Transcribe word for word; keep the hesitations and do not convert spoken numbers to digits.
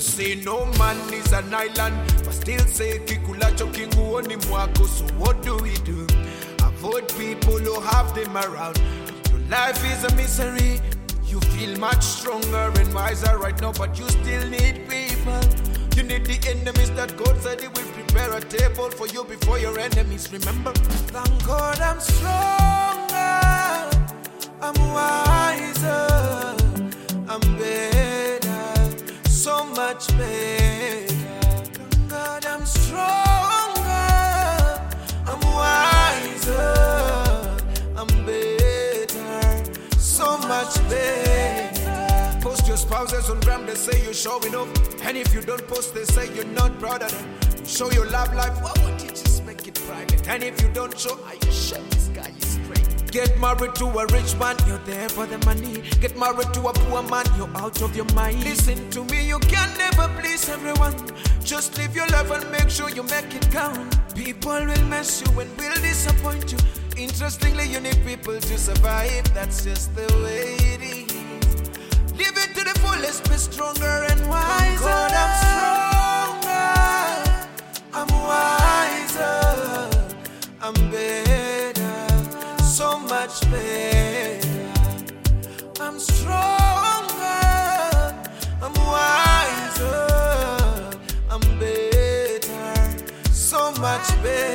say no man is an island, but still say kikulacho kinguoni mwako. So what do we do? Avoid people who have them around. Your life is a misery. You feel much stronger and wiser right now, but you still need people. You need the enemies that God said He will prepare a table for you before your enemies. Remember, thank God I'm stronger, I'm wiser, I'm better, so much better. Thank God I'm stronger, I'm wiser, I'm better, so much better. Post your spouses on gram, they say you're showing up. And if you don't post, they say you're not proud of them. You show your love life, why won't you just make it private? And if you don't show, are you sure this guy is straight? Get married to a rich man, you're there for the money. Get married to a poor man, you're out of your mind. Listen to me, you can never please everyone. Just live your life and make sure you make it count. People will mess you and will disappoint you. Interestingly, you need people to survive. That's just the way it is. Live it to the fullest, be stronger and wiser. God, I'm stronger, I'm wiser, I'm better, so much better. I'm stronger, I'm wiser, I'm better, so much better.